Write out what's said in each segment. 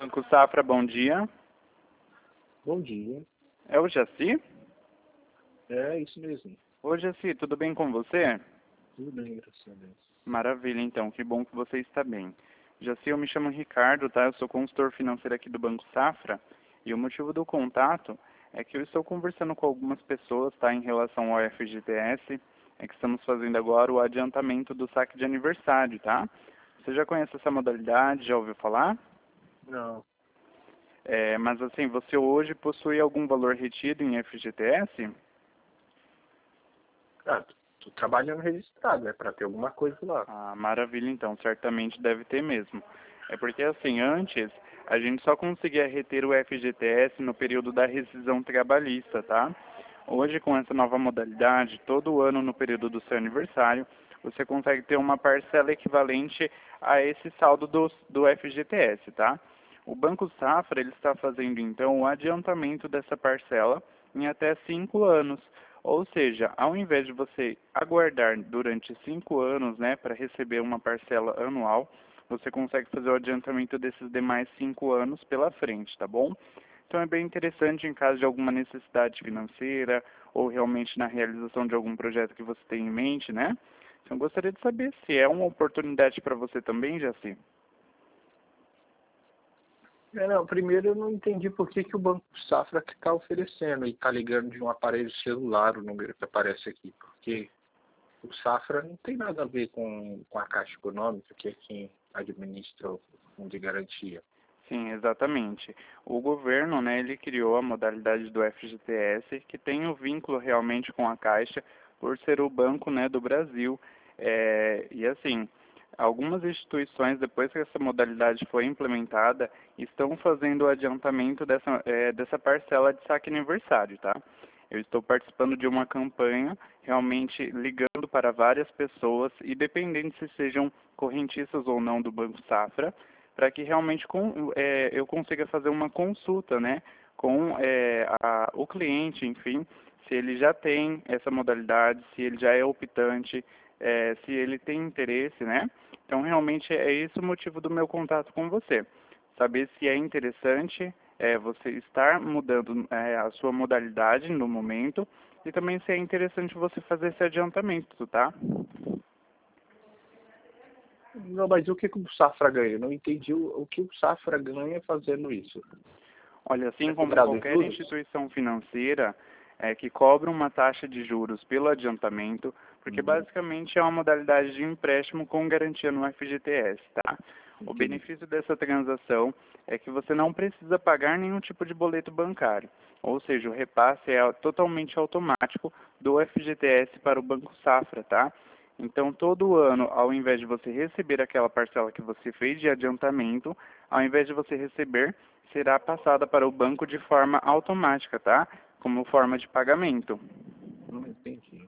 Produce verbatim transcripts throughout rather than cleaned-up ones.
Banco Safra, bom dia. Bom dia. É o Jaci? É isso mesmo. Ô Jaci, tudo bem com você? Tudo bem, graças a Deus. Maravilha, então, que bom que você está bem. Jaci, eu me chamo Ricardo, tá? Eu sou consultor financeiro aqui do Banco Safra e o motivo do contato é que eu estou conversando com algumas pessoas, tá? Em relação ao F G T S, é que estamos fazendo agora o adiantamento do saque de aniversário, tá? Você já conhece essa modalidade? Já ouviu falar? Não. É, mas assim, você hoje possui algum valor retido em F G T S? Ah, tô, tô trabalhando registrado, é para ter alguma coisa lá. Ah, maravilha, então, certamente deve ter mesmo. É porque assim, antes a gente só conseguia reter o F G T S no período da rescisão trabalhista, tá? Hoje, com essa nova modalidade, todo ano no período do seu aniversário, você consegue ter uma parcela equivalente a esse saldo do, do F G T S, tá? O Banco Safra ele está fazendo então o adiantamento dessa parcela em até cinco anos. Ou seja, ao invés de você aguardar durante cinco anos, né, para receber uma parcela anual, você consegue fazer o adiantamento desses demais cinco anos pela frente, tá bom? Então é bem interessante em caso de alguma necessidade financeira ou realmente na realização de algum projeto que você tem em mente, né? Então eu gostaria de saber se é uma oportunidade para você também, Jaci. É, não, primeiro eu não entendi por que, que o Banco Safra está oferecendo e está ligando de um aparelho celular o número que aparece aqui, porque o Safra não tem nada a ver com, com a Caixa Econômica, que é quem administra o fundo de garantia. Sim, exatamente. O governo, né, ele criou a modalidade do F G T S, que tem o vínculo realmente com a Caixa, por ser o banco, né, do Brasil. É, e assim, algumas instituições, depois que essa modalidade foi implementada, estão fazendo o adiantamento dessa, é, dessa parcela de saque aniversário, tá? Eu estou participando de uma campanha, realmente ligando para várias pessoas, independente se sejam correntistas ou não do Banco Safra, para que realmente com, é, eu consiga fazer uma consulta, né, com é, a, o cliente, enfim, se ele já tem essa modalidade, se ele já é optante, é, se ele tem interesse, né? Então, realmente é esse o motivo do meu contato com você. Saber se é interessante é, você estar mudando é, a sua modalidade no momento e também se é interessante você fazer esse adiantamento, tá? Não, mas o que, que o Safra ganha? Eu não entendi o, o que o Safra ganha fazendo isso. Olha, assim É como cobrado em qualquer juros? instituição financeira é, que cobra uma taxa de juros pelo adiantamento, porque Hum, basicamente é uma modalidade de empréstimo com garantia no F G T S, tá? O entendi. benefício dessa transação é que você não precisa pagar nenhum tipo de boleto bancário, ou seja, o repasse é totalmente automático do F G T S para o Banco Safra, tá? Então, todo ano, ao invés de você receber aquela parcela que você fez de adiantamento, ao invés de você receber, será passada para o banco de forma automática, tá? Como forma de pagamento. Não entendi.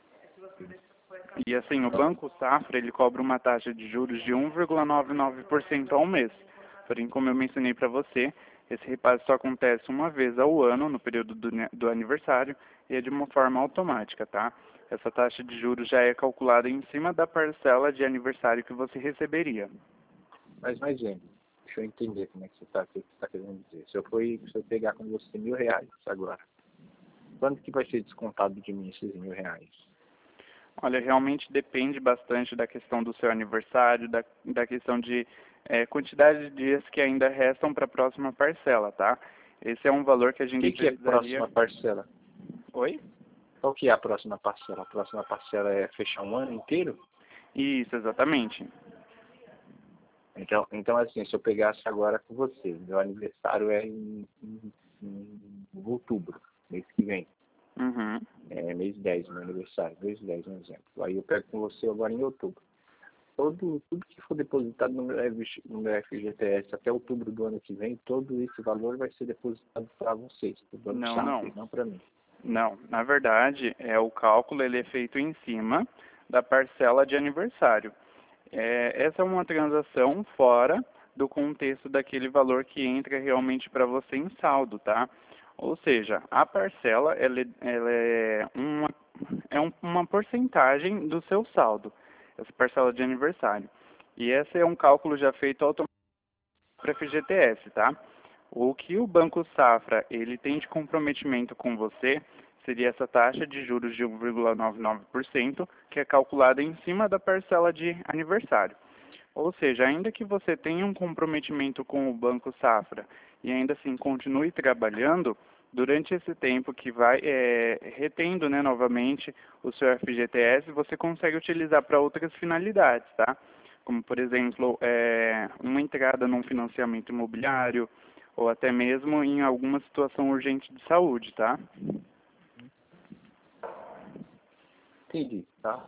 E assim, o Banco Safra, ele cobra uma taxa de juros de um vírgula noventa e nove por cento ao mês. Porém, como eu mencionei para você, esse repasse só acontece uma vez ao ano, no período do, do aniversário, e é de uma forma automática, tá? Essa taxa de juros já é calculada em cima da parcela de aniversário que você receberia. Mas, mais gente, deixa eu entender como é que você está, o que você está querendo dizer. Se eu, for, se eu pegar com você mil reais agora, quando que vai ser descontado de mim esses mil reais? Olha, realmente depende bastante da questão do seu aniversário, da, da questão de é, quantidade de dias que ainda restam para a próxima parcela, tá? Esse é um valor que a O gente que, que é a precisaria... próxima parcela? Oi? Qual que é a próxima parcela? A próxima parcela é fechar um ano inteiro? Isso, exatamente. Então, então assim, se eu pegasse agora com você, meu aniversário é em, em, em outubro, mês que vem. Uhum. É mês dez, meu aniversário, mês dez, um exemplo. Aí eu pego com você agora em outubro. Todo, tudo que for depositado no meu, F- no meu F G T S até outubro do ano que vem, todo esse valor vai ser depositado para vocês, para o Banco Não, Safra, não. e não para mim. Não, na verdade, é o cálculo ele é feito em cima da parcela de aniversário. É, essa é uma transação fora do contexto daquele valor que entra realmente para você em saldo, tá? Ou seja, a parcela ela, é ela é, uma, é um- uma porcentagem do seu saldo, essa parcela de aniversário. E esse é um cálculo já feito automaticamente para F G T S, tá? O que o Banco Safra ele tem de comprometimento com você seria essa taxa de juros de um vírgula noventa e nove por cento, que é calculada em cima da parcela de aniversário. Ou seja, ainda que você tenha um comprometimento com o Banco Safra e ainda assim continue trabalhando, durante esse tempo que vai é, retendo, né, novamente o seu F G T S, você consegue utilizar para outras finalidades, tá? Como, por exemplo, é, uma entrada num financiamento imobiliário ou até mesmo em alguma situação urgente de saúde, tá? Entendi, tá?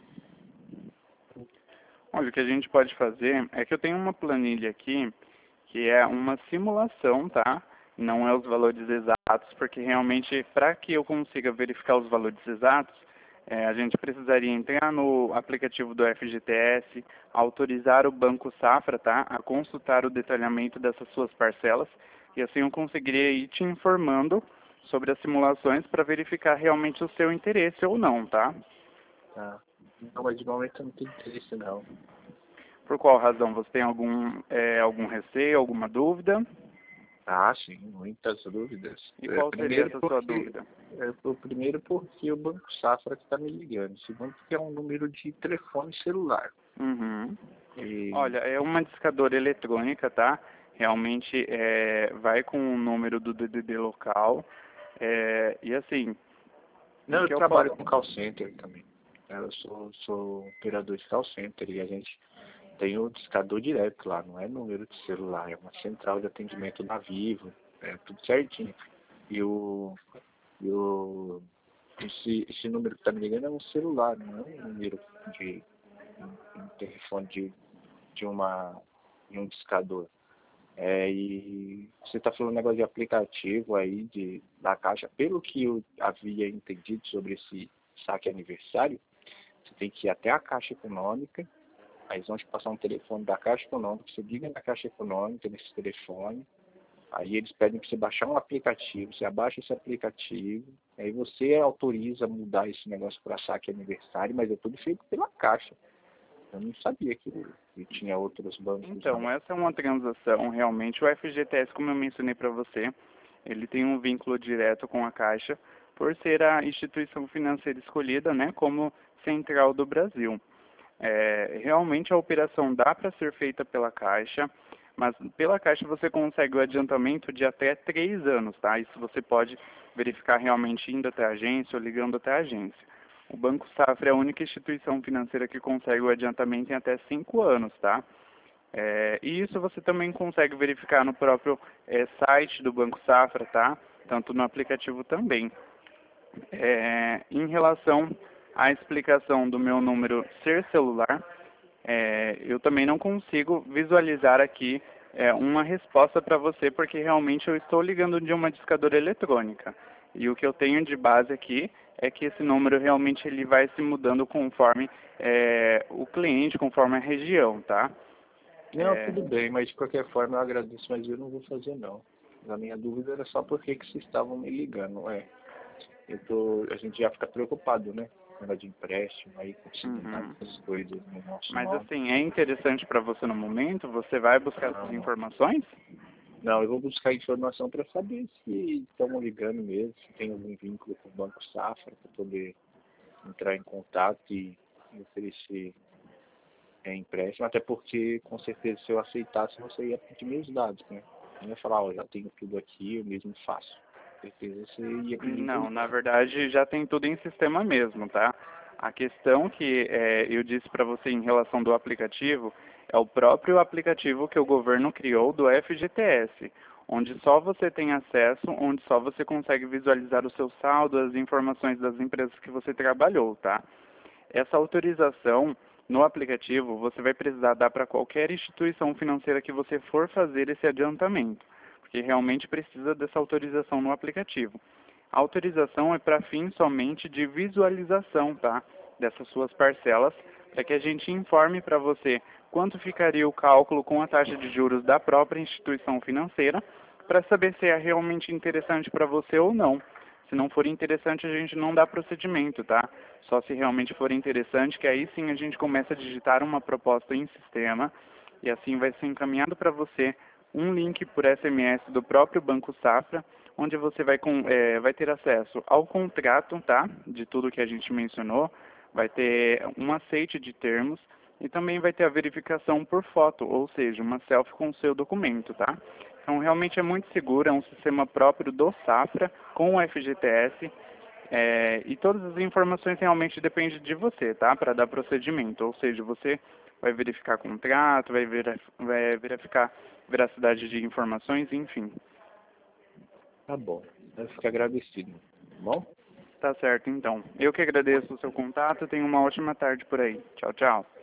Olha, o que a gente pode fazer é que eu tenho uma planilha aqui que é uma simulação, tá? Não é os valores exatos, porque realmente para que eu consiga verificar os valores exatos, é, a gente precisaria entrar no aplicativo do F G T S, autorizar o Banco Safra, tá? A consultar o detalhamento dessas suas parcelas, e assim eu conseguiria ir te informando sobre as simulações para verificar realmente o seu interesse ou não, tá? Tá. Não, mas de momento eu não tenho interesse não. Por qual razão? Você tem algum, é, algum receio, alguma dúvida? Ah, sim, muitas dúvidas. E É, qual seria primeiro essa sua porque, dúvida? é, o primeiro porque o Banco Safra que está me ligando. Segundo porque é um número de telefone celular. Uhum. E... Olha, é uma discadora eletrônica, tá? Realmente é, vai com o número do D D D local. É, e assim, o Não, eu que eu trabalho posso... com call center também. Eu sou, sou operador de call center e a gente tem o discador direto lá, não é número de celular, é uma central de atendimento da Vivo, é tudo certinho. E o, e o esse, esse número que está me ligando é um celular, não é um número de um, um telefone de, de, uma, de um discador. É, e você está falando um negócio de aplicativo aí de, da Caixa. Pelo que eu havia entendido sobre esse saque aniversário, você tem que ir até a Caixa Econômica, aí eles vão te passar um telefone da Caixa Econômica, você liga na Caixa Econômica, nesse telefone, aí eles pedem para você baixar um aplicativo, você abaixa esse aplicativo, aí você autoriza a mudar esse negócio para saque aniversário, mas é tudo feito pela Caixa. Eu não sabia que, que tinha outros bancos. Então, Não. essa é uma transação, realmente. O F G T S, como eu mencionei para você, ele tem um vínculo direto com a Caixa, por ser a instituição financeira escolhida, né, como central do Brasil. É, realmente a operação dá para ser feita pela Caixa, mas pela Caixa você consegue o adiantamento de até três anos, tá? Isso você pode verificar realmente indo até a agência ou ligando até a agência. O Banco Safra é a única instituição financeira que consegue o adiantamento em até cinco anos, tá? É, e isso você também consegue verificar no próprio é, site do Banco Safra, tá? Tanto no aplicativo também. É, em relação à explicação do meu número ser celular, é, eu também não consigo visualizar aqui é, uma resposta para você, porque realmente eu estou ligando de uma discadora eletrônica. E o que eu tenho de base aqui é que esse número realmente ele vai se mudando conforme é, o cliente, conforme a região, tá? Não, É, tudo bem, mas de qualquer forma eu agradeço, mas eu não vou fazer não. A minha dúvida era só por que que vocês estavam me ligando, é. Eu tô, a gente já fica preocupado, né? Negócio de empréstimo, aí conseguir uhum. essas coisas no nosso Mas nome. assim, é interessante para você no momento? Você vai buscar essas Não, informações? não, eu vou buscar informação para saber se estão ligando mesmo, se tem algum vínculo com o Banco Safra, para poder entrar em contato e, e oferecer é, empréstimo, até porque com certeza se eu aceitasse você ia pedir meus dados, né? Eu ia falar, ó, já tenho tudo aqui, eu mesmo faço. Com certeza você ia pedir Não, meus na dados. verdade já tem tudo em sistema mesmo, tá? A questão que é, eu disse para você em relação do aplicativo é o próprio aplicativo que o governo criou do F G T S, onde só você tem acesso, onde só você consegue visualizar o seu saldo, as informações das empresas que você trabalhou, tá? Essa autorização no aplicativo você vai precisar dar para qualquer instituição financeira que você for fazer esse adiantamento, porque realmente precisa dessa autorização no aplicativo. A autorização é para fim somente de visualização, tá? Dessas suas parcelas, para que a gente informe para você quanto ficaria o cálculo com a taxa de juros da própria instituição financeira, para saber se é realmente interessante para você ou não. Se não for interessante, a gente não dá procedimento, tá? Só se realmente for interessante, que aí sim a gente começa a digitar uma proposta em sistema e assim vai ser encaminhado para você um link por S M S do próprio Banco Safra, onde você vai, com, é, vai ter acesso ao contrato, tá? De tudo que a gente mencionou, vai ter um aceite de termos e também vai ter a verificação por foto, ou seja, uma selfie com o seu documento, tá? Então, realmente é muito seguro, é um sistema próprio do Safra com o F G T S, é, e todas as informações realmente dependem de você, tá? Para dar procedimento, ou seja, você vai verificar contrato, vai, ver, vai verificar veracidade de informações, enfim. Tá bom. Eu fico agradecido. Tá bom? Tá certo, então. Eu que agradeço o seu contato, tenha uma ótima tarde por aí. Tchau, tchau.